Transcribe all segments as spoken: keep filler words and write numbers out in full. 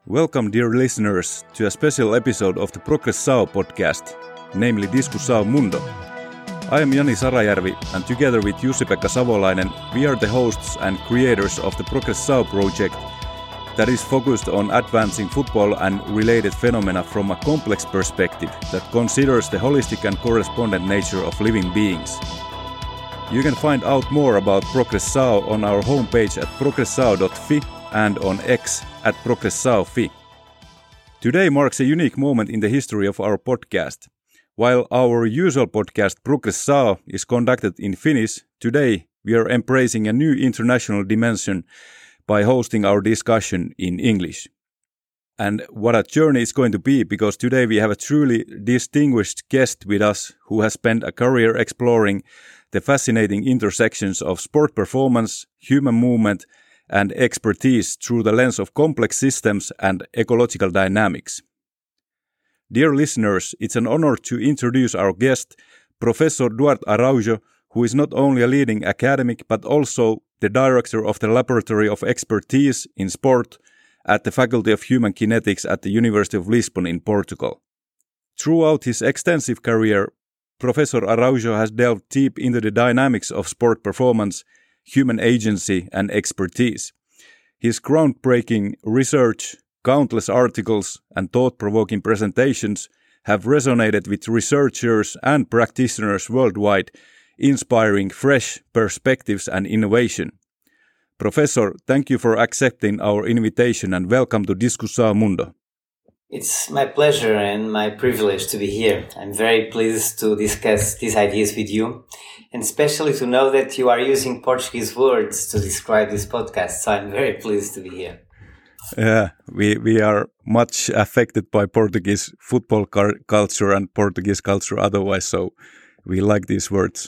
Welcome, dear listeners, to a special episode of the Progress S A O podcast, namely Diskus S A O Mundo. I am Jani Sarajärvi, and together with Jussi-Pekka Savolainen, we are the hosts and creators of the Progress S A O project that is focused on advancing football and related phenomena from a complex perspective that considers the holistic and correspondent nature of living beings. You can find out more about Progress S A O on our homepage at progress s a o dot f i and on X at progress s a o dot f i. Today marks a unique moment in the history of our podcast. While our usual podcast Progress S A O is conducted in Finnish, today we are embracing a new international dimension by hosting our discussion in English. And what a journey it's going to be, because today we have a truly distinguished guest with us who has spent a career exploring the fascinating intersections of sport performance, human movement, and expertise through the lens of complex systems and ecological dynamics. Dear listeners, it's an honor to introduce our guest, Professor Duarte Araujo, who is not only a leading academic but also the director of the Laboratory of Expertise in Sport at the Faculty of Human Kinetics at the University of Lisbon in Portugal. Throughout his extensive career, Professor Araujo has delved deep into the dynamics of sport performance, human agency, and expertise. His groundbreaking research, countless articles, and thought-provoking presentations have resonated with researchers and practitioners worldwide, inspiring fresh perspectives and innovation. Professor, thank you for accepting our invitation and welcome to Diskus S A O Mundo. It's my pleasure and my privilege to be here. I'm very pleased to discuss these ideas with you, and especially to know that you are using Portuguese words to describe this podcast. So I'm very pleased to be here. Yeah, we, we are much affected by Portuguese football car- culture and Portuguese culture otherwise, so we like these words.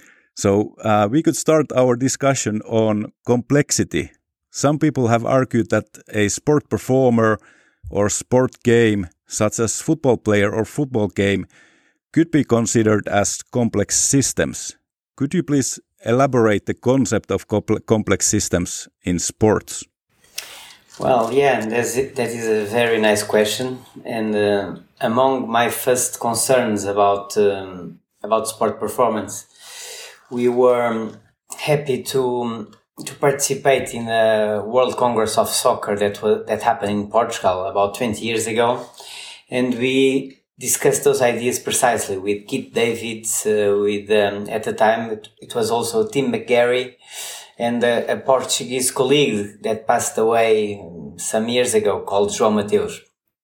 So uh, we could start our discussion on complexity. Some people have argued that a sport performer or sport game, such as football player or football game, could be considered as complex systems. Could you please elaborate the concept of complex systems in sports? Well, yeah, that's, that is a very nice question. And uh, among my first concerns about um, about sport performance, we were happy to to participate in a World Congress of Soccer that was, that happened in Portugal about twenty years ago. And we discussed those ideas precisely with Keith Davids, uh, with, um, at the time, it, it was also Tim McGarry, and a, a Portuguese colleague that passed away some years ago called João Mateus.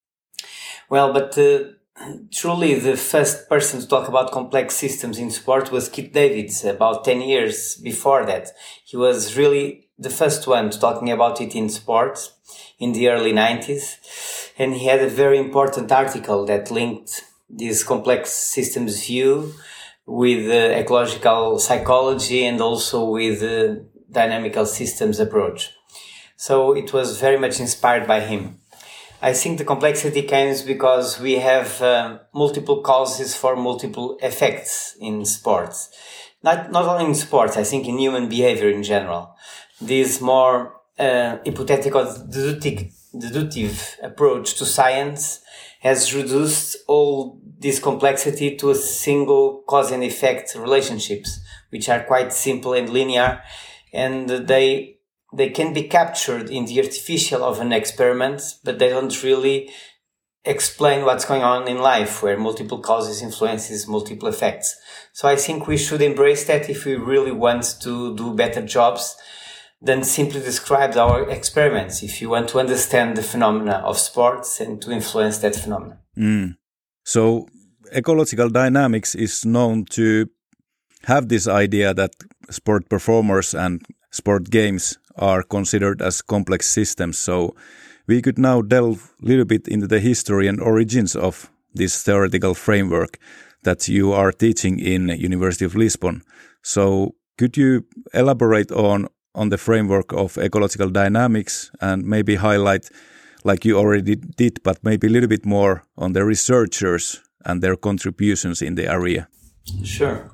Well, but uh, truly the first person to talk about complex systems in sport was Keith Davids about ten years before that. He was really the first one to talking about it in sports in the early nineties. And he had a very important article that linked this complex systems view with uh, ecological psychology and also with the uh, dynamical systems approach. So it was very much inspired by him. I think the complexity comes because we have uh, multiple causes for multiple effects in sports. Not not only in sports, I think in human behavior in general. This more uh, hypothetical deductive, deductive approach to science has reduced all this complexity to a single cause and effect relationships, which are quite simple and linear, and they They can be captured in the artificial of an experiment, but they don't really explain what's going on in life, where multiple causes influences multiple effects. So I think we should embrace that if we really want to do better jobs than simply describe our experiments, if you want to understand the phenomena of sports and to influence that phenomena. Mm. So ecological dynamics is known to have this idea that sport performers and sport games are considered as complex systems. So we could now delve a little bit into the history and origins of this theoretical framework that you are teaching in University of Lisbon. So could you elaborate on, on the framework of ecological dynamics and maybe highlight, like you already did, but maybe a little bit more on the researchers and their contributions in the area? Sure.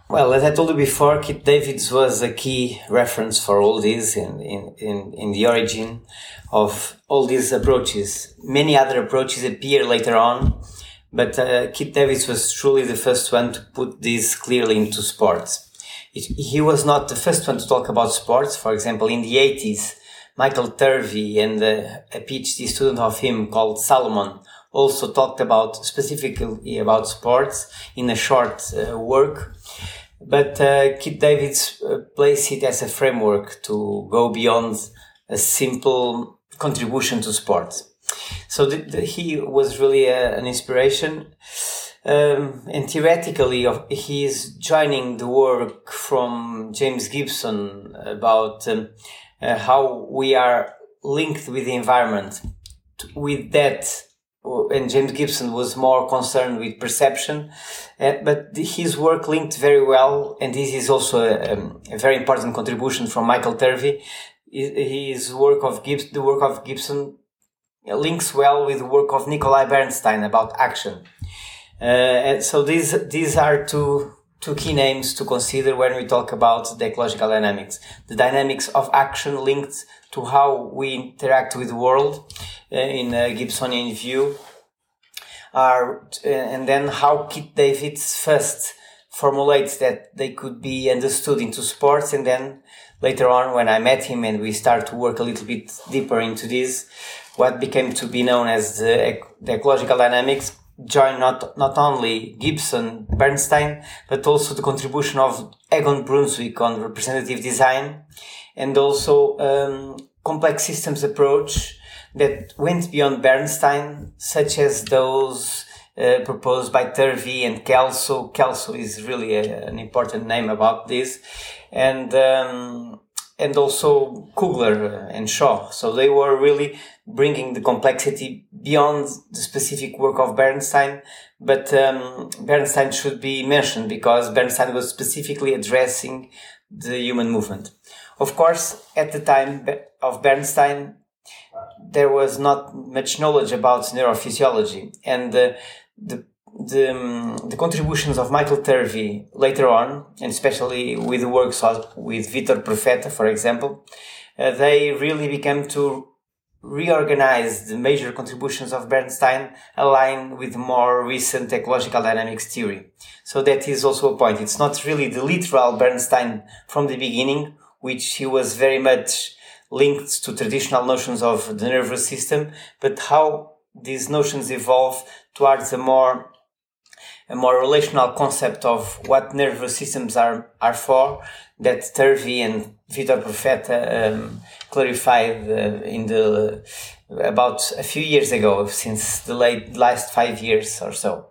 Well, as I told you before, Keith Davids was a key reference for all this in, in, in, in the origin of all these approaches. Many other approaches appear later on, but uh, Keith Davids was truly the first one to put this clearly into sports. It, he was not the first one to talk about sports. For example, in the eighties, Michael Turvey and uh, a PhD student of him called Salomon also talked about specifically about sports in a short uh, work. But uh, Keith Davids uh, placed it as a framework to go beyond a simple contribution to sports. So the, the, he was really a, an inspiration. Um, and theoretically, he is joining the work from James Gibson about um, uh, how we are linked with the environment. With that, and James Gibson was more concerned with perception, uh, but his work linked very well, and this is also a, um, a very important contribution from Michael Turvey. His work of Gibson, the work of Gibson links well with the work of Nikolai Bernstein about action. Uh, and so these these are two two key names to consider when we talk about the ecological dynamics. The dynamics of action linked to how we interact with the world uh, in a Gibsonian view are, uh, and then how Keith Davids first formulates that they could be understood into sports, and then later on when I met him and we start to work a little bit deeper into this, what became to be known as the, the ecological dynamics join not not only Gibson, Bernstein, but also the contribution of Egon Brunswick on representative design, and also um, complex systems approach that went beyond Bernstein, such as those uh, proposed by Turvey and Kelso. Kelso is really a, an important name about this, and um, and also Kugler and Shaw. So they were really bringing the complexity beyond the specific work of Bernstein, but um, Bernstein should be mentioned because Bernstein was specifically addressing the human movement. Of course, at the time of Bernstein, there was not much knowledge about neurophysiology, and the the the, um, the contributions of Michael Turvey later on, and especially with the works of, with Vitor Profeta, for example, uh, they really became to reorganize the major contributions of Bernstein align with more recent ecological dynamics theory. So that is also a point. It's not really the literal Bernstein from the beginning, which he was very much linked to traditional notions of the nervous system, but how these notions evolve towards a more a more relational concept of what nervous systems are, are for, that Turvey and Vitor Profeta um, clarified uh, in the about a few years ago, since the late last five years or so.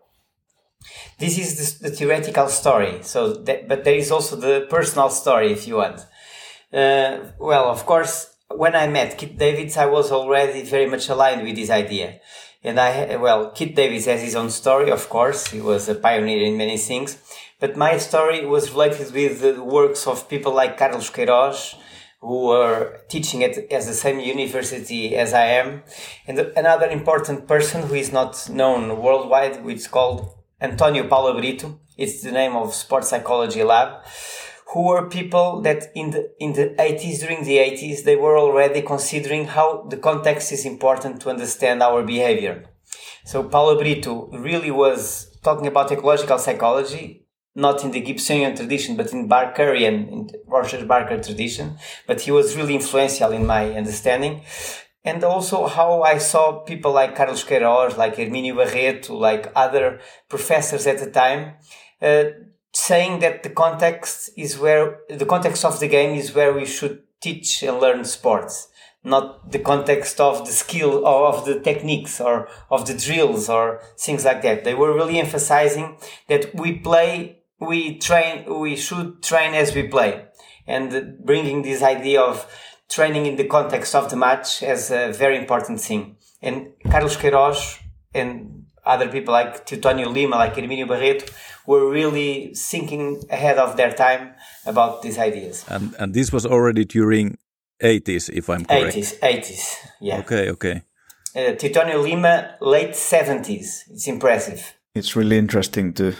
This is the, the theoretical story. So, that, but there is also the personal story, if you want. Uh, well, of course, when I met Keith Davids, I was already very much aligned with this idea. And I, well, Keith Davids has his own story, of course. He was a pioneer in many things. But my story was related with the works of people like Carlos Queiroz, who were teaching at, at the same university as I am. And another important person who is not known worldwide, which is called Antonio Paula Brito. It's the name of Sports Psychology Lab, who were people that in the in the eighties, during the eighties, they were already considering how the context is important to understand our behavior. So Paulo Brito really was talking about ecological psychology, not in the Gibsonian tradition, but in Barkerian, in Roger Barker tradition. But he was really influential in my understanding. And also how I saw people like Carlos Queiroz, like Hermínio Barreto, like other professors at the time, uh, saying that the context is where, the context of the game is where we should teach and learn sports, not the context of the skill or of the techniques or of the drills or things like that. They were really emphasizing that we play, we train, we should train as we play, and bringing this idea of training in the context of the match as a very important thing. And Carlos Queiroz and other people like Teutónio Lima, like Hermínio Barreto, were really thinking ahead of their time about these ideas. And and this was already during eighties, if I'm correct. eighties, eighties, yeah. Okay, okay. Uh, Teutónio Lima, late seventies. It's impressive. It's really interesting to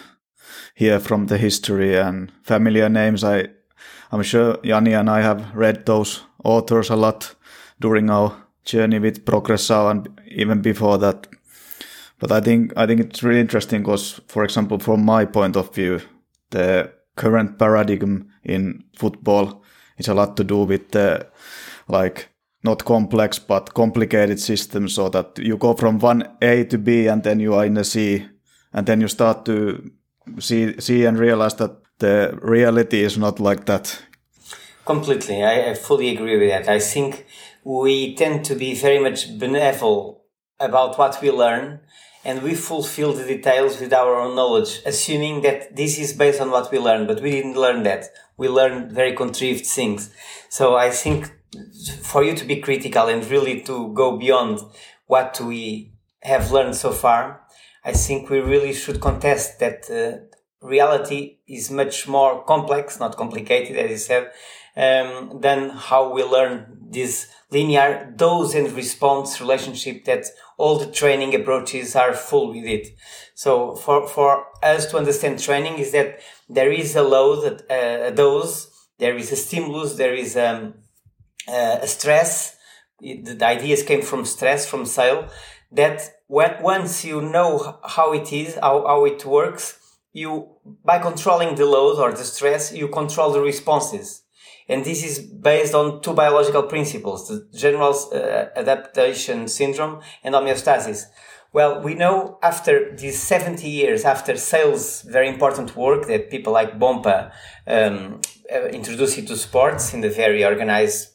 hear from the history and familiar names. I, I'm sure Jani and I have read those authors a lot during our journey with Progressao and even before that. But I think I think it's really interesting because, for example, from my point of view, the current paradigm in football is a lot to do with the, like, not complex but complicated systems, so that you go from one A to B and then you are in a C, and then you start to see see and realize that the reality is not like that. Completely, I, I fully agree with that. I think we tend to be very much benevolent about what we learn, and we fulfill the details with our own knowledge, assuming that this is based on what we learned, but we didn't learn that. We learned very contrived things. So I think for you to be critical and really to go beyond what we have learned so far, I think we really should contest that uh, reality is much more complex, not complicated, as you said, um, than how we learn this linear dose and response relationship that all the training approaches are full with it. So for, for us to understand training is that there is a load, uh, a dose, there is a stimulus, there is um, uh, a stress. It, the ideas came from stress, from sale, that when, once you know how it is, how, how it works, you, by controlling the load or the stress, you control the responses. And this is based on two biological principles, the general uh, adaptation syndrome and homeostasis. Well, we know after these seventy years, after Sale's very important work that people like Bompa um, uh, introduced into sports in a very organized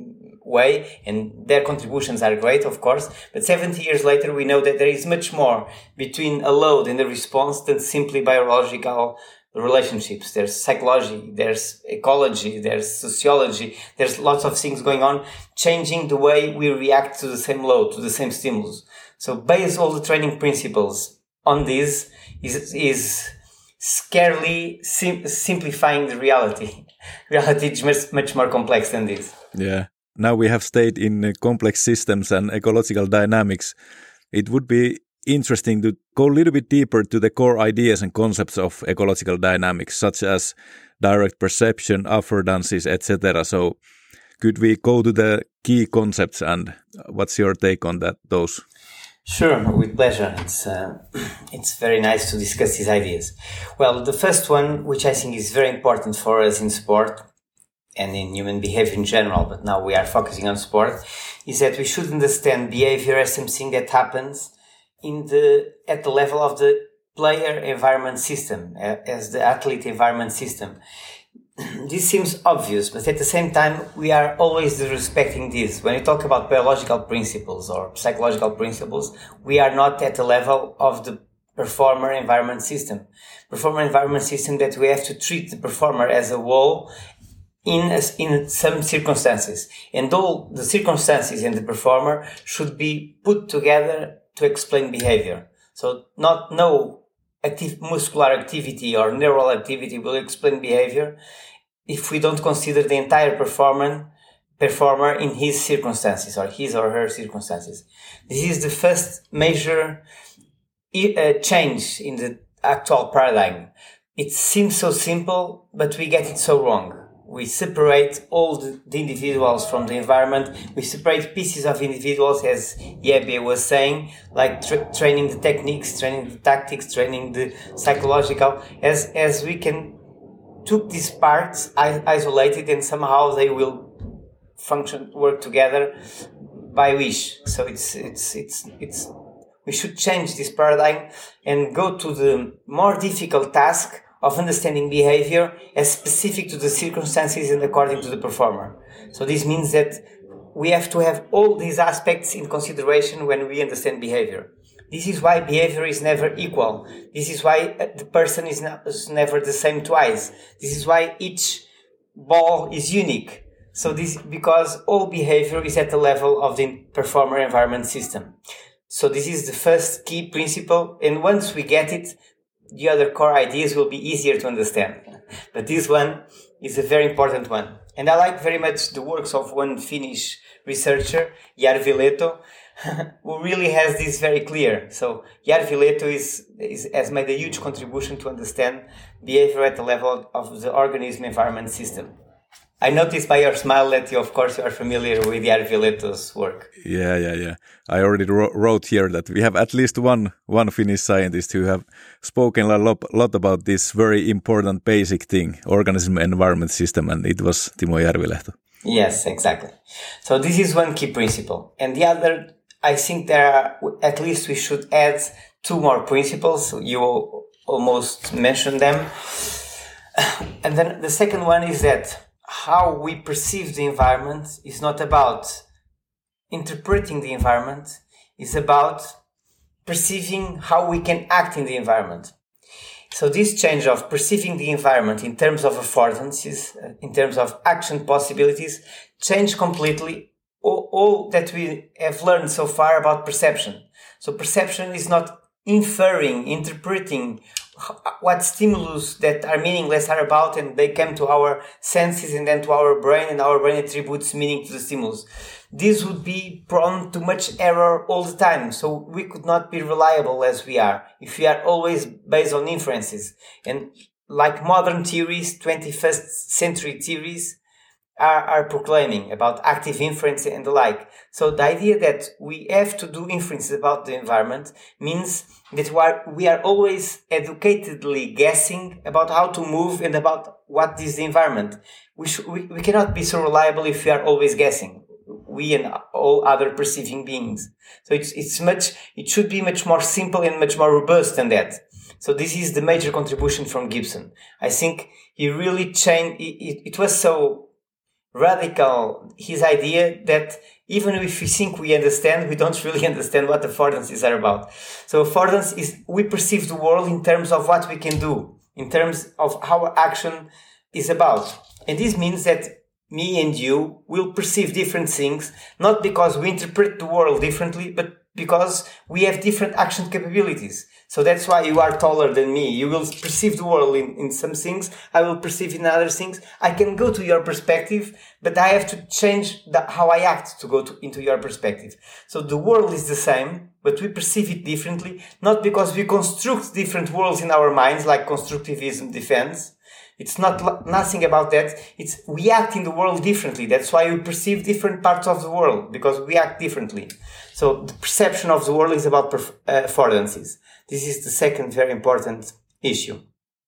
way, and their contributions are great, of course, but seventy years later we know that there is much more between a load and a response than simply biological relationships. There's psychology, there's ecology, there's sociology, there's lots of things going on, changing the way we react to the same load, to the same stimulus. So base all the training principles on this is, is scarcely sim- simplifying the reality. Reality is much, much more complex than this. Yeah. Now we have stayed in uh, complex systems and ecological dynamics. It would be interesting to go a little bit deeper to the core ideas and concepts of ecological dynamics, such as direct perception, affordances, et cetera. So could we go to the key concepts, and what's your take on that? Those? Sure, with pleasure. It's uh, it's very nice to discuss these ideas. Well, the first one, which I think is very important for us in sport and in human behavior in general, but now we are focusing on sport, is that we should understand behavior as something that happens in the at the level of the player environment system, as the athlete environment system. This seems obvious, but at the same time, we are always respecting this. When we talk about biological principles or psychological principles, we are not at the level of the performer environment system. Performer environment system that we have to treat the performer as a whole in a, in some circumstances. And all the circumstances in the performer should be put together to explain behavior. So not no active muscular activity or neural activity will explain behavior if we don't consider the entire performer performer in his circumstances or his or her circumstances. This is the first major uh, change in the actual paradigm. It seems so simple, but we get it so wrong. We separate all the, the individuals from the environment. We separate pieces of individuals, as Yebe was saying, like tra- training the techniques, training the tactics, training the psychological, as as we can took these parts I- isolated and somehow they will function, work together by wish. So it's it's it's it's we should change this paradigm and go to the more difficult task of understanding behavior as specific to the circumstances and according to the performer. So this means that we have to have all these aspects in consideration when we understand behavior. This is why behavior is never equal. This is why the person is, not, is never the same twice. This is why each ball is unique. So this, because all behavior is at the level of the performer environment system. So this is the first key principle. And once we get it, the other core ideas will be easier to understand. But this one is a very important one. And I like very much the works of one Finnish researcher, Järvi Lehto, who really has this very clear. So Järvi Lehto is, is has made a huge contribution to understand behavior at the level of the organism environment system. I noticed by your smile that you, of course, you are familiar with Järvi Lehto's work. Yeah, yeah, yeah. I already wrote, wrote here that we have at least one one Finnish scientist who have spoken a lot, lot about this very important basic thing, organism environment system, and it was Timo Järvi Lehto. Yes, exactly. So this is one key principle. And the other, I think there are, at least we should add two more principles. You almost mentioned them. And then the second one is that how we perceive the environment is not about interpreting the environment, it's about perceiving how we can act in the environment. So this change of perceiving the environment in terms of affordances, in terms of action possibilities, change completely all, all that we have learned so far about perception. So perception is not inferring, interpreting what stimulus that are meaningless are about, and they come to our senses and then to our brain, and our brain attributes meaning to the stimulus. This would be prone to much error all the time. So we could not be reliable as we are if we are always based on inferences. And like modern theories, twenty-first century theories are, are proclaiming about active inference and the like. So the idea that we have to do inferences about the environment means that we are, we are always educatedly guessing about how to move and about what is the environment. We, sh- we, we cannot be so reliable if we are always guessing. We and all other perceiving beings. So it's, it's much, it should be much more simple and much more robust than that. So this is the major contribution from Gibson. I think he really changed, it, it, it was so radical, his idea, that even if we think we understand, we don't really understand what affordances are about. So affordance is, we perceive the world in terms of what we can do, in terms of how action is about. And this means that me and you will perceive different things, not because we interpret the world differently, but because we have different action capabilities. So that's why you are taller than me. You will perceive the world in, in some things. I will perceive in other things. I can go to your perspective, but I have to change the, how I act to go to, into your perspective. So the world is the same, but we perceive it differently, not because we construct different worlds in our minds, like constructivism defends. It's not nothing about that. It's we act in the world differently. That's why we perceive different parts of the world, because we act differently. So the perception of the world is about perf- uh, affordances. This is the second very important issue.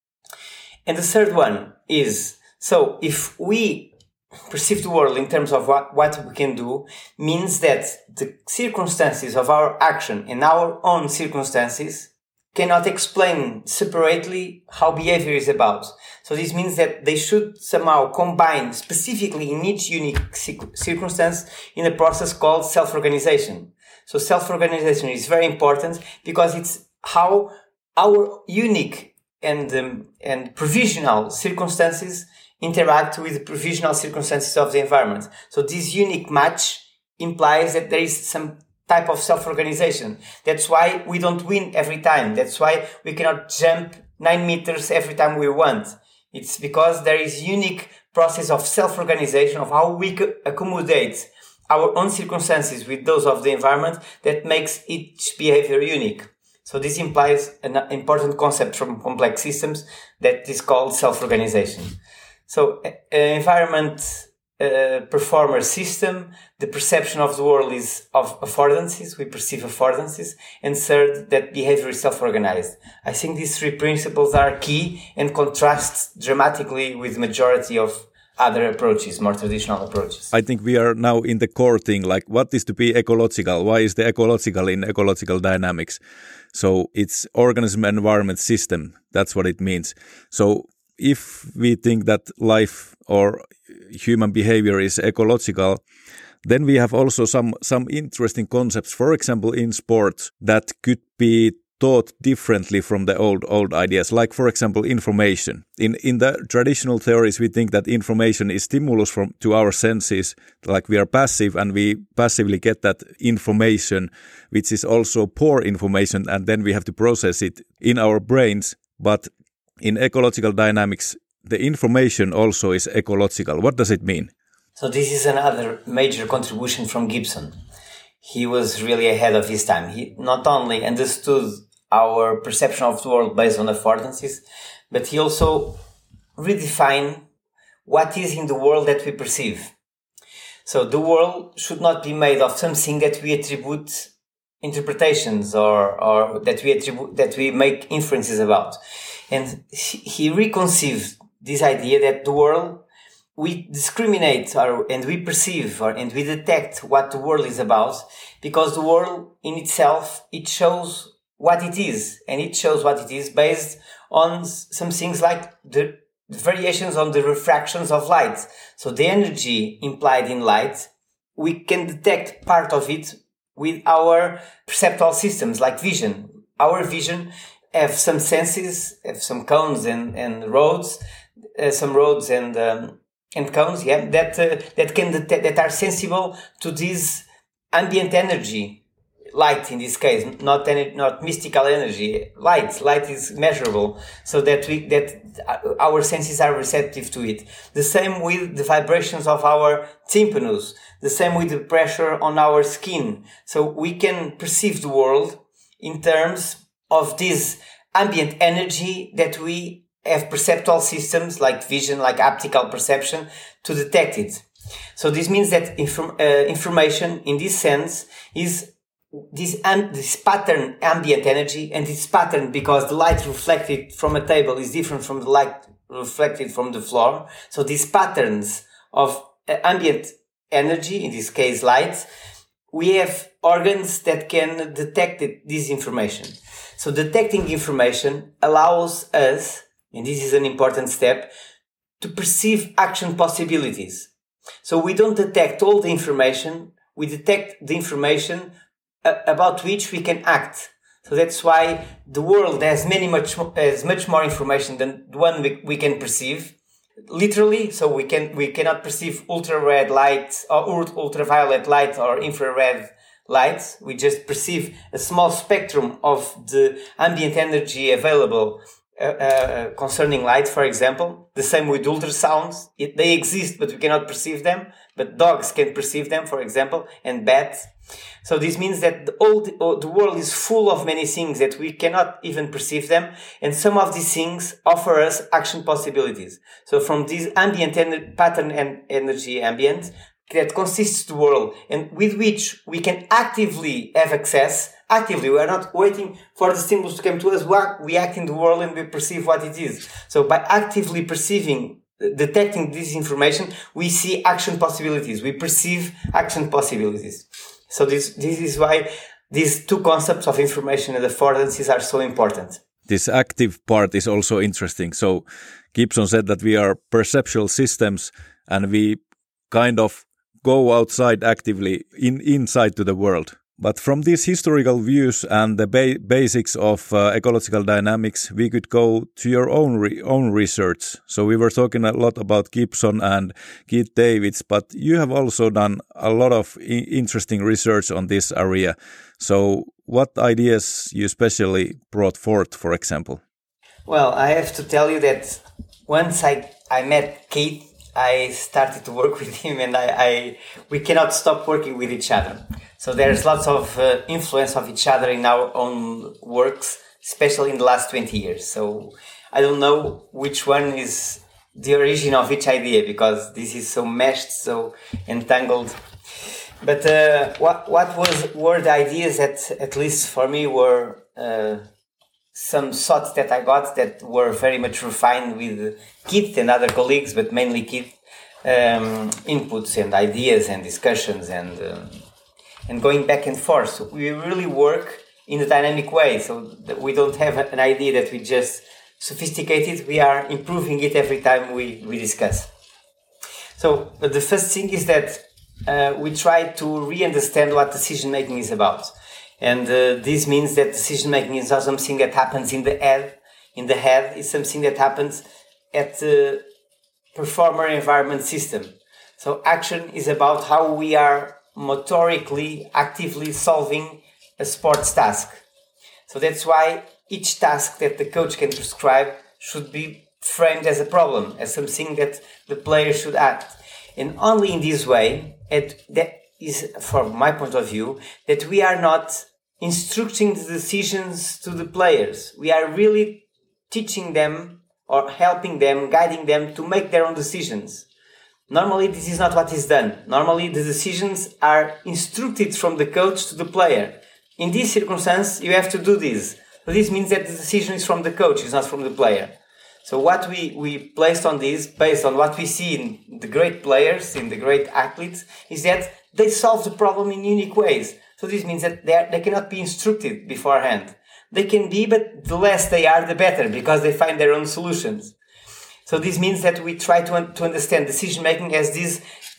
And the third one is, so if we perceive the world in terms of what, what we can do, means that the circumstances of our action and our own circumstances cannot explain separately how behavior is about. So this means that they should somehow combine specifically in each unique circumstance in a process called self-organization. So self-organization is very important because it's how our unique and um, and provisional circumstances interact with the provisional circumstances of the environment. So this unique match implies that there is some type of self-organization. That's why we don't win every time. That's why we cannot jump nine meters every time we want. It's because there is unique process of self-organization of how we accommodate our own circumstances with those of the environment that makes each behavior unique. So this implies an important concept from complex systems that is called self-organization. So uh, environment uh, performer system, the perception of the world is of affordances. We perceive affordances. And third, that behavior is self-organized. I think these three principles are key and contrast dramatically with the majority of other approaches, more traditional approaches. I think we are now in the core thing, like what is to be ecological? Why is the ecological in ecological dynamics? So it's organism environment system. That's what it means. So if we think that life or human behavior is ecological, then we have also some, some interesting concepts, for example, in sports that could be taught differently from the old old ideas, like, for example, information. In in the traditional theories, we think that information is stimulus from to our senses, like we are passive and we passively get that information, which is also poor information, and then we have to process it in our brains. But in ecological dynamics, the information also is ecological. What does it mean? So this is another major contribution from Gibson. he was really ahead of his time. He not only understood our perception of the world based on affordances, but he also redefined what is in the world that we perceive. So the world should not be made of something that we attribute interpretations or, or that we attribute, that we make inferences about. And he reconceived this idea that the world, we discriminate or, and we perceive or, and we detect what the world is about, because the world in itself, it shows what it is, and it shows what it is based on some things like the variations on the refractions of light. So the energy implied in light, we can detect part of it with our perceptual systems like vision. Our vision have some senses, have some cones and, and roads, uh, some roads and um, and cones, yeah, that uh, that can detect, that are sensible to this ambient energy. Light in this case, not any, not mystical energy. Light, light is measurable, so that we that our senses are receptive to it. The same with the vibrations of our tympanus. The same with the pressure on our skin. So we can perceive the world in terms of this ambient energy that we have perceptual systems like vision, like optical perception to detect it. So this means that inform, uh, information in this sense is this um, this pattern ambient energy, and this pattern because the light reflected from a table is different from the light reflected from the floor. So these patterns of uh, ambient energy, in this case light, we have organs that can detect it, this information. So detecting information allows us, and this is an important step, to perceive action possibilities. So we don't detect all the information, we detect the information about which we can act. So that's why the world has many much has much more information than the one we, we can perceive. Literally, so we can we cannot perceive ultra red light or ultraviolet light or infrared light. We just perceive a small spectrum of the ambient energy available uh, uh, concerning light, for example. The same with ultrasounds. It, they exist, but we cannot perceive them. But dogs can perceive them, for example, and bats. So this means that the, all the, all the world is full of many things that we cannot even perceive them. And some of these things offer us action possibilities. So from this ambient ener- pattern and energy ambient that consists the world and with which we can actively have access, actively, we are not waiting for the stimulus to come to us. We act, we act in the world and we perceive what it is. So by actively perceiving, detecting this information, we see action possibilities. We perceive action possibilities. So this this is why these two concepts of information and affordances are so important. This active part is also interesting. So Gibson said that we are perceptual systems and we kind of go outside actively in inside to the world. But from these historical views and the ba- basics of uh, ecological dynamics, we could go to your own re- own research. So we were talking a lot about Gibson and Keith Davids, but you have also done a lot of I- interesting research on this area. So what ideas you especially brought forth, for example? Well, I have to tell you that once I, I met Keith, I started to work with him, and I, I we cannot stop working with each other. So there's lots of uh, influence of each other in our own works, especially in the last twenty years. So I don't know which one is the origin of each idea, because this is so meshed, so entangled. But uh, what what was were the ideas that, at least for me, were uh, some thoughts that I got that were very much refined with Keith and other colleagues, but mainly Keith, um, inputs and ideas and discussions and um, and going back and forth. So we really work in a dynamic way, so that we don't have an idea that we just sophisticate it. We are improving it every time we, we discuss. So the first thing is that uh, we try to re-understand what decision-making is about. And uh, this means that decision-making is not something that happens in the head. In the head, it's something that happens at the performer-environment system. So action is about how we are motorically, actively solving a sports task. So that's why each task that the coach can prescribe should be framed as a problem, as something that the player should act. And only in this way, it, that is, from my point of view, that we are not instructing the decisions to the players. We are really teaching them or helping them, guiding them to make their own decisions. Normally, this is not what is done. Normally, the decisions are instructed from the coach to the player. In this circumstance, you have to do this. So this means that the decision is from the coach, it's not from the player. So what we, we placed on this, based on what we see in the great players, in the great athletes, is that they solve the problem in unique ways. So this means that they, are, they cannot be instructed beforehand. They can be, but the less they are, the better, because they find their own solutions. So this means that we try to, un- to understand decision-making as this,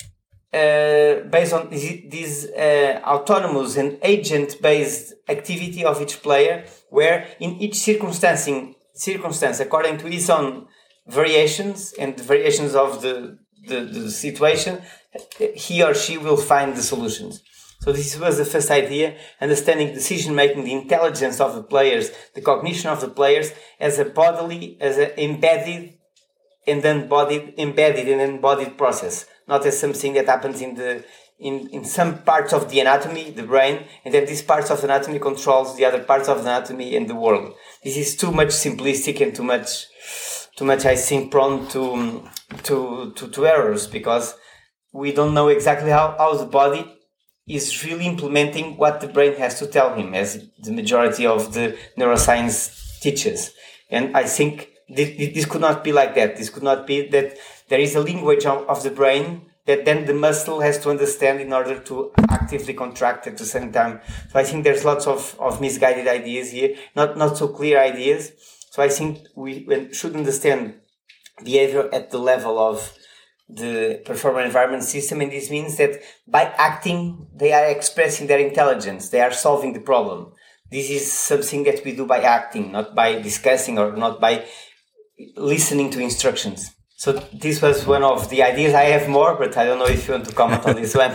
uh, based on this, this uh, autonomous and agent-based activity of each player, where in each circumstance, circumstance according to his own variations and the variations of the, the, the situation, he or she will find the solutions. So this was the first idea, understanding decision-making, the intelligence of the players, the cognition of the players as a bodily, as an embedded and embodied, embedded and embodied process, not as something that happens in the in, in some parts of the anatomy, the brain, and that this parts of the anatomy controls the other parts of the anatomy and the world. This is too much simplistic and too much, too much, I think, prone to to to, to errors, because we don't know exactly how, how the body is really implementing what the brain has to tell him, as the majority of the neuroscience teaches. And I think this, this could not be like that. This could not be that there is a language of, of the brain that then the muscle has to understand in order to actively contract at the same time. So I think there's lots of, of misguided ideas here, not, not so clear ideas. So I think we should understand behavior at the level of the performance environment system, and this means that by acting, they are expressing their intelligence, they are solving the problem. This is something that we do by acting, not by discussing or not by listening to instructions. So this was one of the ideas. I have more, but I don't know if you want to comment on this one.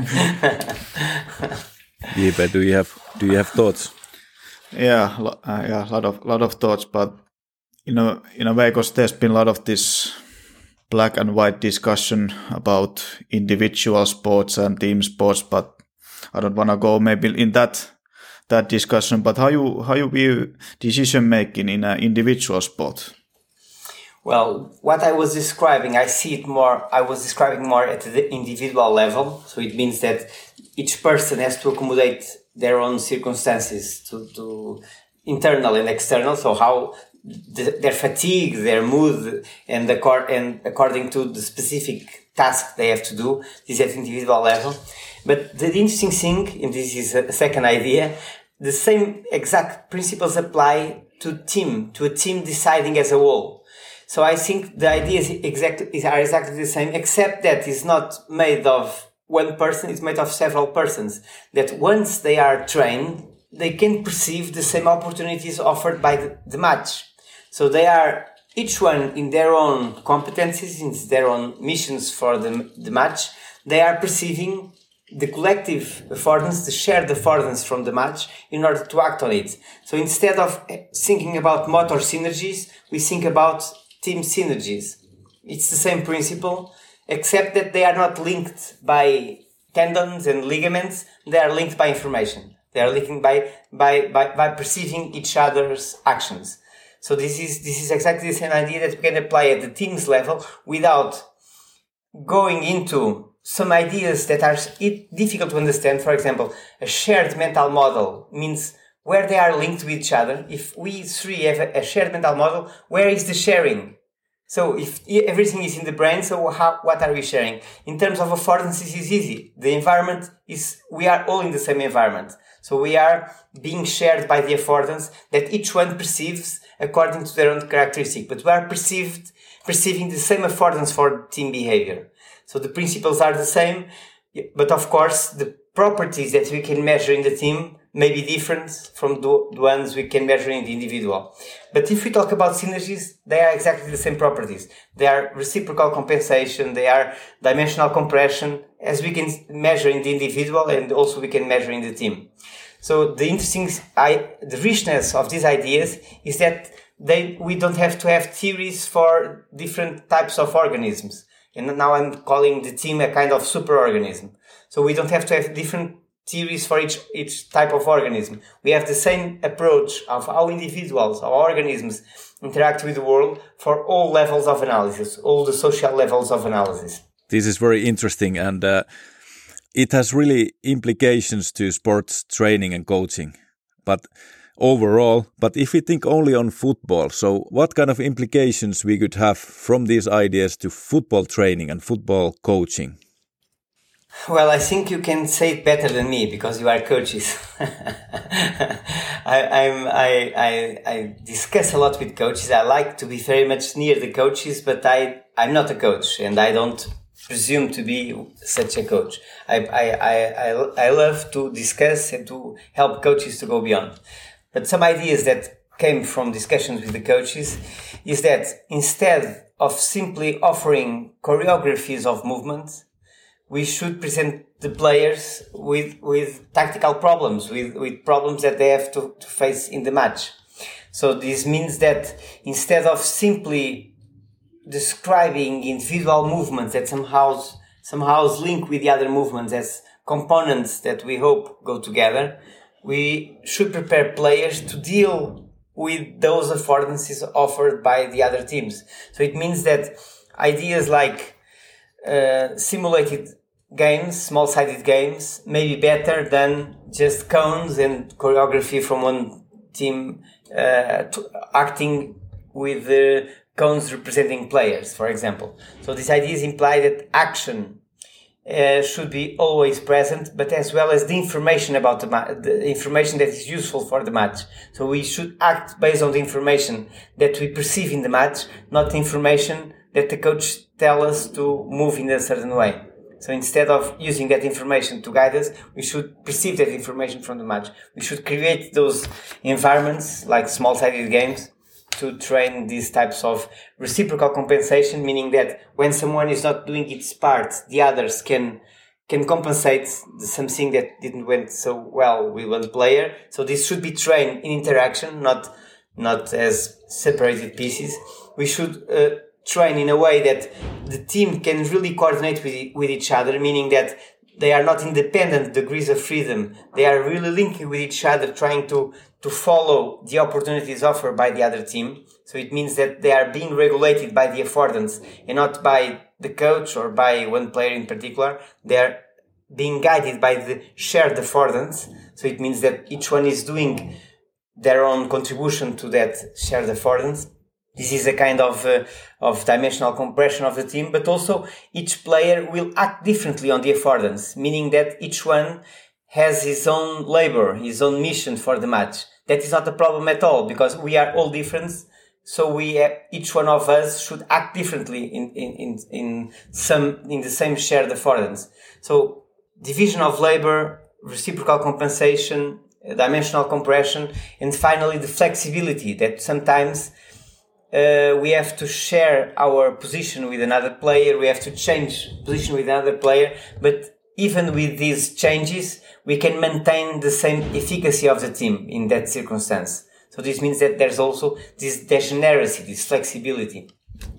Jipe, do you have do you have thoughts? Yeah, uh, yeah, a lot of lot of thoughts, but you know, in a way, because there's been a lot of this black and white discussion about individual sports and team sports, but I don't want to go maybe in that that discussion. But how you how you view decision making in an individual sport? Well, what I was describing, I see it more, I was describing more at the individual level. So it means that each person has to accommodate their own circumstances to, to internal and external. So how the, their fatigue, their mood, and, the, and according to the specific task they have to do, this at individual level. But the interesting thing, and this is a second idea, the same exact principles apply to team, to a team deciding as a whole. So I think the ideas exactly are exactly the same, except that it's not made of one person, it's made of several persons. That once they are trained, they can perceive the same opportunities offered by the, the match. So they are, each one in their own competencies, in their own missions for the, the match, they are perceiving the collective affordance, the shared affordance from the match in order to act on it. So instead of thinking about motor synergies, we think about team synergies. It's the same principle, except that they are not linked by tendons and ligaments, they are linked by information. They are linked by, by, by, by perceiving each other's actions. So this is, this is exactly the same idea that we can apply at the team's level without going into some ideas that are difficult to understand. For example, a shared mental model means where they are linked with each other. If we three have a shared mental model, where is the sharing? So if everything is in the brain, so how, what are we sharing? In terms of affordance, this is easy. The environment is, we are all in the same environment. So we are being shared by the affordance that each one perceives according to their own characteristic. But we are perceived, perceiving the same affordance for team behavior. So the principles are the same, but of course the properties that we can measure in the team may be different from the ones we can measure in the individual. But if we talk about synergies, they are exactly the same properties. They are reciprocal compensation, they are dimensional compression, as we can measure in the individual and also we can measure in the team. So the interesting, I, the richness of these ideas is that they, we don't have to have theories for different types of organisms. And now I'm calling the team a kind of superorganism. So we don't have to have different theories for each, each type of organism. We have the same approach of how individuals, how organisms interact with the world for all levels of analysis, all the social levels of analysis. This is very interesting, and uh, it has really implications to sports training and coaching. But overall, but if we think only on football, so what kind of implications we could have from these ideas to football training and football coaching? Well, I think you can say it better than me because you are coaches. I, I'm, I, I, I discuss a lot with coaches. I like to be very much near the coaches, but I, I'm not a coach and I don't presume to be such a coach. I, I, I, I, I love to discuss and to help coaches to go beyond. But some ideas that came from discussions with the coaches is that instead of simply offering choreographies of movement, we should present the players with with tactical problems, with, with problems that they have to, to face in the match. So this means that instead of simply describing individual movements that somehow somehow link with the other movements as components that we hope go together, we should prepare players to deal with those affordances offered by the other teams. So it means that ideas like Uh, simulated games, small-sided games, may be better than just cones and choreography from one team uh, to acting with the cones representing players, for example. So these ideas imply that action uh, should be always present, but as well as the information about the, ma- the information that is useful for the match. So we should act based on the information that we perceive in the match, not the information that the coach tell us to move in a certain way. So instead of using that information to guide us, we should perceive that information from the match. We should create those environments like small-sided games to train these types of reciprocal compensation, meaning that when someone is not doing its part, the others can can compensate something that didn't went so well with one player. So this should be trained in interaction, not not as separated pieces. We should uh, train in a way that the team can really coordinate with, with each other, meaning that they are not independent degrees of freedom. They are really linking with each other, trying to, to follow the opportunities offered by the other team. So it means that they are being regulated by the affordance and not by the coach or by one player in particular. They are being guided by the shared affordance. So it means that each one is doing their own contribution to that shared affordance. This is a kind of uh, of dimensional compression of the team, but also each player will act differently on the affordance, meaning that each one has his own labor, his own mission for the match. That is not a problem at all, because we are all different, so we uh, each one of us should act differently in in in, in some in the same shared affordance. So division of labor, reciprocal compensation, dimensional compression, and finally the flexibility that sometimes Uh, we have to share our position with another player. We have to change position with another player. But even with these changes, we can maintain the same efficacy of the team in that circumstance. So this means that there's also this degeneracy, this flexibility.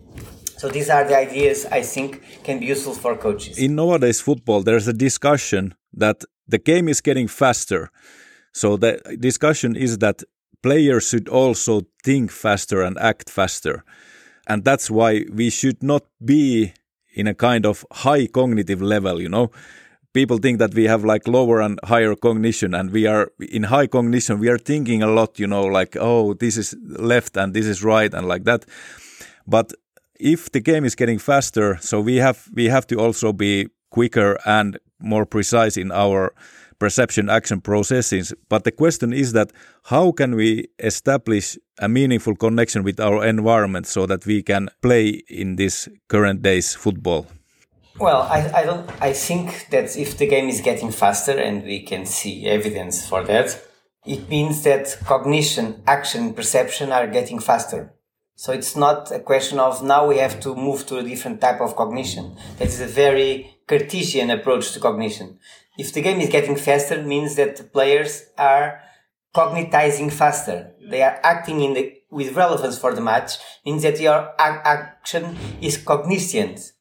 So these are the ideas I think can be useful for coaches. In nowadays football, there's a discussion that the game is getting faster. So the discussion is that players should also think faster and act faster. And that's why we should not be in a kind of high cognitive level, you know. People think that we have like lower and higher cognition, and we are in high cognition. We are thinking a lot, you know, like, oh, this is left and this is right and like that. But if the game is getting faster, so we have we have to also be quicker and more precise in our perception action processes. But the question is that how can we establish a meaningful connection with our environment so that we can play in this current days football? Well, I, I don't. I think that if the game is getting faster, and we can see evidence for that, it means that cognition, action, perception are getting faster. So it's not a question of now we have to move to a different type of cognition. That is a very Cartesian approach to cognition. If the game is getting faster, it means that the players are cognitizing faster. They are acting in the, with relevance for the match, means that your a- action is cogniscient.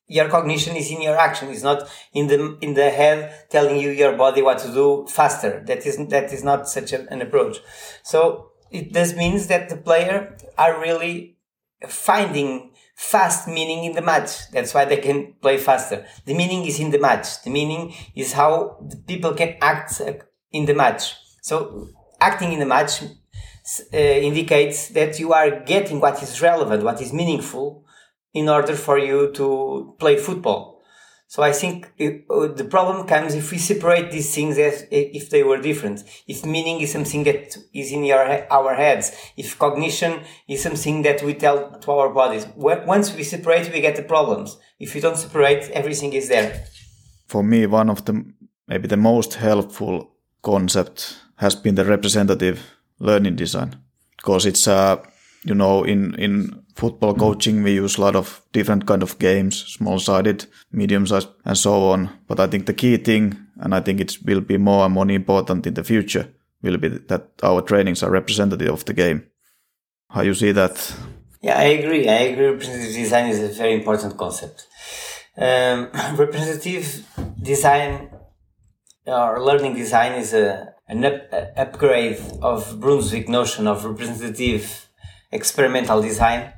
your cognition is in your action. It's not in the in the head telling you your body what to do faster. That is that is not such a, an approach. So it does means that the player are really finding fast meaning in the match. That's why they can play faster. The meaning is in the match. The meaning is how the people can act in the match. So acting in the match uh, indicates that you are getting what is relevant, what is meaningful, in order for you to play football. So I think it, uh, the problem comes if we separate these things as if they were different. If meaning is something that is in your our heads, if cognition is something that we tell to our bodies. Once we separate, we get the problems. If we don't separate, everything is there. For me, one of the maybe the most helpful concept has been the representative learning design, because it's uh you know in in football coaching we use a lot of different kind of games, small-sided, medium-sized, and so on. But I think the key thing, and I think it will be more and more important in the future, will be that our trainings are representative of the game. How you see that? Yeah, I agree. I agree. Representative design is a very important concept. Um, representative design or learning design is a an up, a upgrade of Brunswick notion of representative experimental design.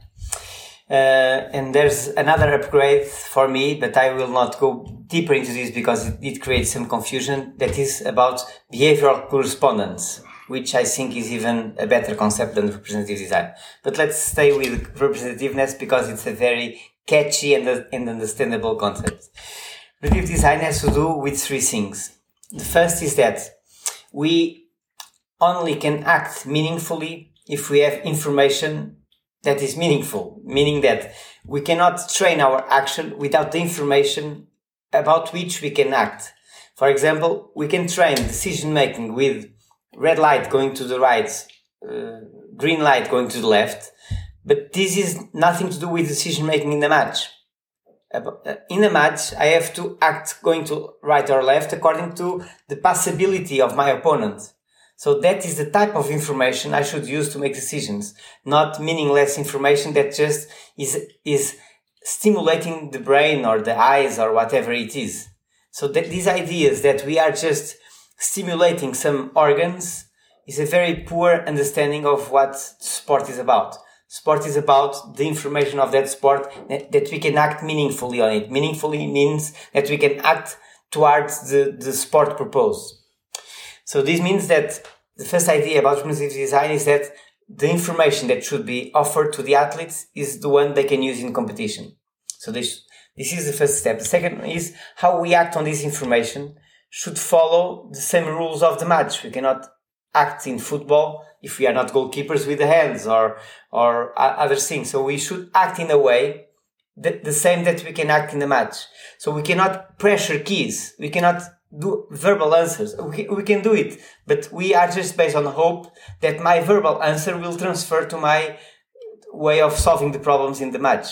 Uh, and there's another upgrade for me, but I will not go deeper into this because it, it creates some confusion, that is about behavioral correspondence, which I think is even a better concept than representative design. But let's stay with representativeness because it's a very catchy and, and understandable concept. Representative design has to do with three things. The first is that we only can act meaningfully if we have information that is meaningful, meaning that we cannot train our action without the information about which we can act. For example, we can train decision making with red light going to the right, uh, green light going to the left, but this is nothing to do with decision making in the match. In a match, I have to act going to right or left according to the possibility of my opponent. So that is the type of information I should use to make decisions, not meaningless information that just is, is stimulating the brain or the eyes or whatever it is. So that these ideas that we are just stimulating some organs is a very poor understanding of what sport is about. Sport is about the information of that sport, that, that we can act meaningfully on it. Meaningfully means that we can act towards the, the sport proposed. So this means that the first idea about representative design is that the information that should be offered to the athletes is the one they can use in competition. So this, this is the first step. The second is how we act on this information should follow the same rules of the match. We cannot act in football if we are not goalkeepers with the hands or, or other things. So we should act in a way that the same that we can act in the match. So we cannot pressure keys. We cannot do verbal answers. We, we can do it, but we are just based on hope that my verbal answer will transfer to my way of solving the problems in the match.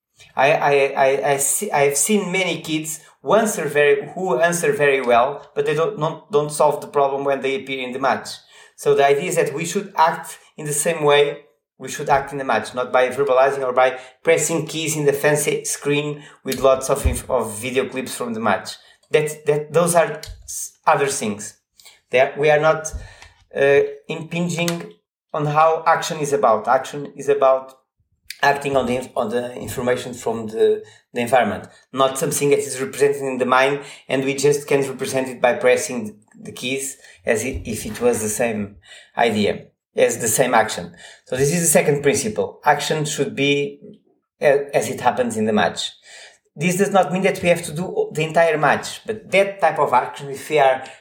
I, I, I, I, see, I have seen many kids who answer very, who answer very well, but they don't, don't, don't solve the problem when they appear in the match. So the idea is that we should act in the same way we should act in the match, not by verbalizing or by pressing keys in the fancy screen with lots of, of video clips from the match. That, that, those are other things. That we are not, uh, impinging on how action is about. Action is about acting on the, on the information from the, the environment, not something that is represented in the mind and we just can represent it by pressing the keys as if it was the same idea, as the same action. So this is the second principle. Action should be as it happens in the match. This does not mean that we have to do the entire match, but that type of action, if we are,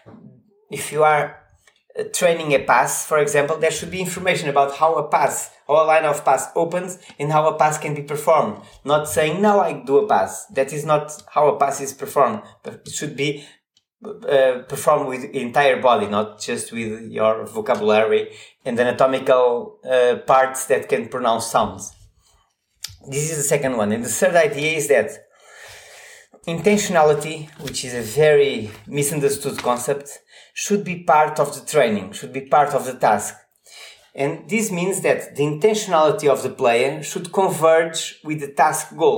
if you are training a pass, for example, there should be information about how a pass, how a line of pass opens and how a pass can be performed. Not saying, now I do a pass. That is not how a pass is performed, but it should be uh, performed with the entire body, not just with your vocabulary and anatomical uh, parts that can pronounce sounds. This is the second one. And the third idea is that intentionality, which is a very misunderstood concept, should be part of the training, should be part of the task. And this means that the intentionality of the player should converge with the task goal.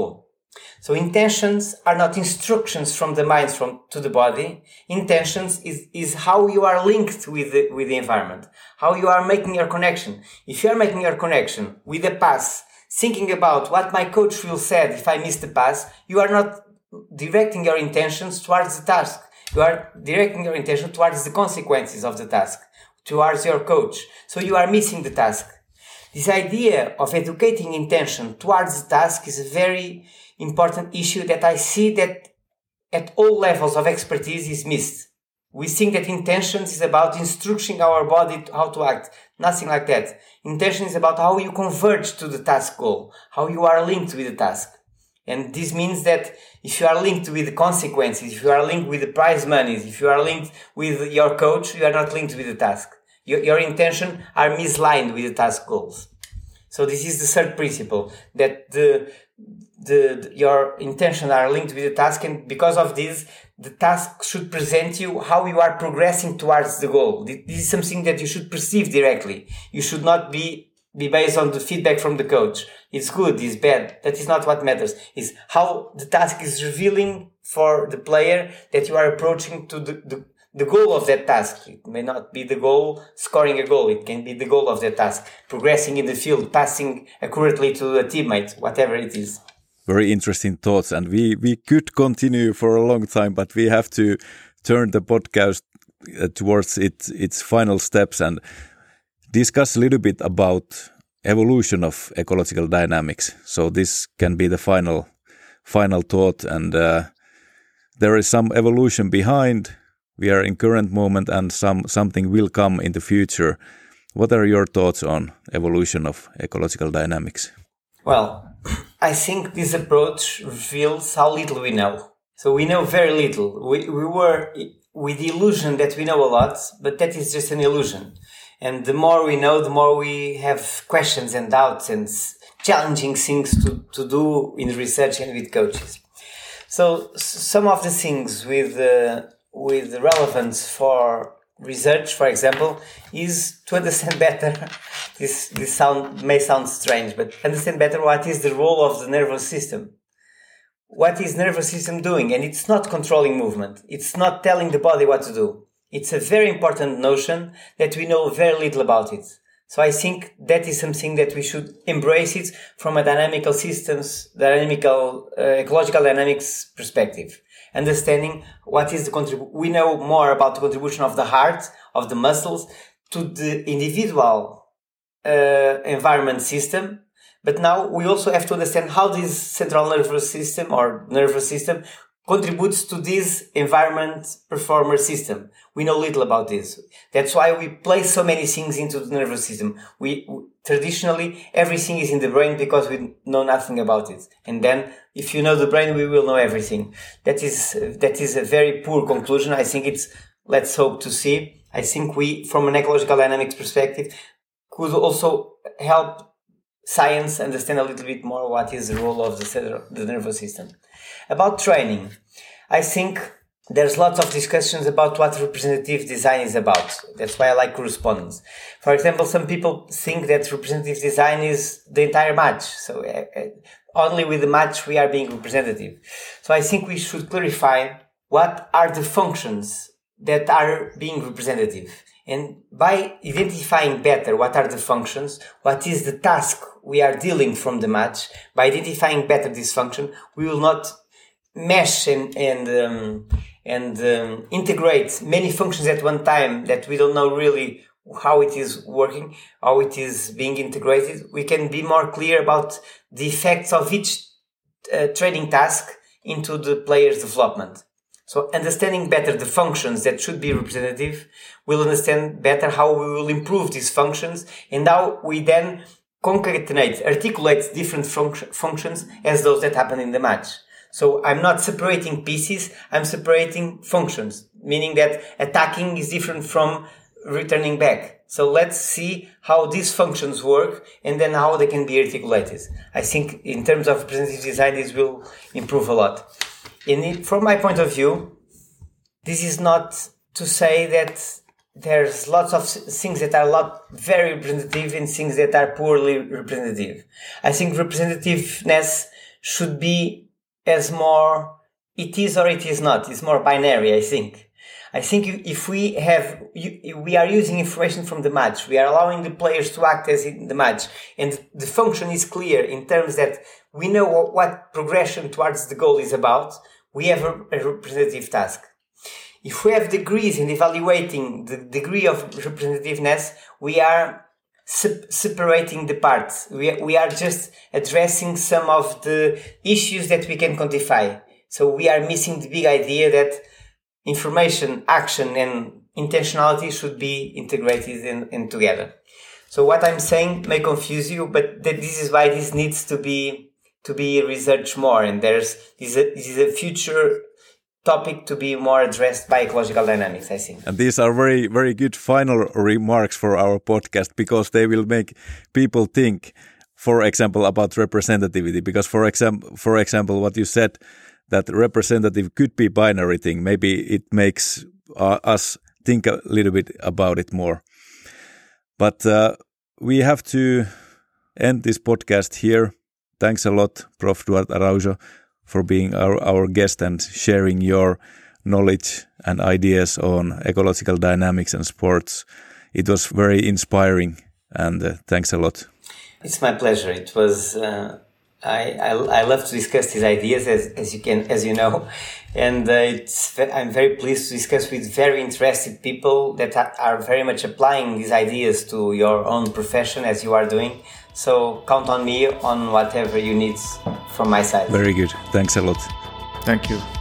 So intentions are not instructions from the mind from to the body. Intentions is, is how you are linked with the, with the environment, how you are making your connection. If you are making your connection with the pass, thinking about what my coach will say if I miss the pass, you are not directing your intentions towards the task. You are directing your intention towards the consequences of the task, towards your coach. So you are missing the task. This idea of educating intention towards the task is a very important issue that I see that at all levels of expertise is missed. We think that intentions is about instructing our body to how to act. Nothing like that. Intention is about how you converge to the task goal, how you are linked with the task. And this means that if you are linked with the consequences, if you are linked with the prize monies, if you are linked with your coach, you are not linked with the task. Your, your intention are misaligned with the task goals. So this is the third principle, that the, the, the your intentions are linked with the task, and because of this, the task should present you how you are progressing towards the goal. This is something that you should perceive directly. You should not be be based on the feedback from the coach. It's good, it's bad. That is not what matters. It's how the task is revealing for the player that you are approaching to the, the, the goal of that task. It may not be the goal, scoring a goal. It can be the goal of that task. Progressing in the field, passing accurately to a teammate, whatever it is. Very interesting thoughts. And we, we could continue for a long time, but we have to turn the podcast towards its, its final steps and discuss a little bit about evolution of ecological dynamics. So this can be the final final thought, and uh, there is some evolution behind. We are in current moment, and some something will come in the future. What are your thoughts on evolution of ecological dynamics? Well, I think this approach reveals how little we know. So we know very little. We, we were with the illusion that we know a lot, but that is just an illusion. And the more we know, the more we have questions and doubts and challenging things to, to do in research and with coaches. So some of the things with, uh, with relevance for research, for example, is to understand better, this, this sound may sound strange, but understand better what is the role of the nervous system. What is nervous system doing? And it's not controlling movement. It's not telling the body what to do. It's a very important notion that we know very little about it. So I think that is something that we should embrace it from a dynamical systems, dynamical, uh, ecological dynamics perspective. Understanding what is the contribution. We know more about the contribution of the heart, of the muscles, to the individual uh, environment system. But now we also have to understand how this central nervous system or nervous system contributes to this environment performer system. We know little about this. That's why we place so many things into the nervous system. We, we traditionally, everything is in the brain because we know nothing about it. And then if you know the brain, we will know everything. That is, that is a very poor conclusion. I think it's, let's hope to see. I think we, from an ecological dynamics perspective, could also help science understand a little bit more what is the role of the, the nervous system. About training, I think there's lots of discussions about what representative design is about. That's why I like correspondence. For example, some people think that representative design is the entire match. So uh, only with the match we are being representative. So I think we should clarify what are the functions that are being representative. And by identifying better what are the functions, what is the task we are dealing from the match, by identifying better this function, we will not mesh and and um, and um, integrate many functions at one time that we don't know really how it is working, how it is being integrated. We can be more clear about the effects of each uh, training task into the player's development. So understanding better the functions that should be representative, we'll understand better how we will improve these functions and how we then concatenate, articulate different func- functions as those that happen in the match. So I'm not separating pieces, I'm separating functions, meaning that attacking is different from returning back. So let's see how these functions work and then how they can be articulated. I think in terms of representative design, this will improve a lot. In it, from my point of view, this is not to say that there's lots of things that are a lot very representative and things that are poorly representative. I think representativeness should be as more it is or it is not. It's more binary, I think. I think if we have, we are using information from the match, we are allowing the players to act as in the match, and the function is clear in terms that we know what progression towards the goal is about, we have a representative task. If we have degrees in evaluating the degree of representativeness, we are se- separating the parts. We, we are just addressing some of the issues that we can quantify. So we are missing the big idea that information, action, and intentionality should be integrated in, in together. So what I'm saying may confuse you, but that this is why this needs to be to be researched more. And there's this is a, this is a future topic to be more addressed by ecological dynamics, I think. And these are very, very good final remarks for our podcast, because they will make people think, for example, about representativity. Because, for example, for example, what you said, that representative could be binary thing. Maybe it makes uh, us think a little bit about it more. But uh, we have to end this podcast here. Thanks a lot, Professor Duarte Araujo, for being our, our guest and sharing your knowledge and ideas on ecological dynamics and sports. It was very inspiring, and uh, thanks a lot. It's my pleasure. It was... Uh... I, I I love to discuss these ideas, as as you can as you know, and uh, it's I'm very pleased to discuss with very interested people that are, are very much applying these ideas to your own profession as you are doing. So count on me on whatever you need from my side. Very good. Thanks a lot. Thank you.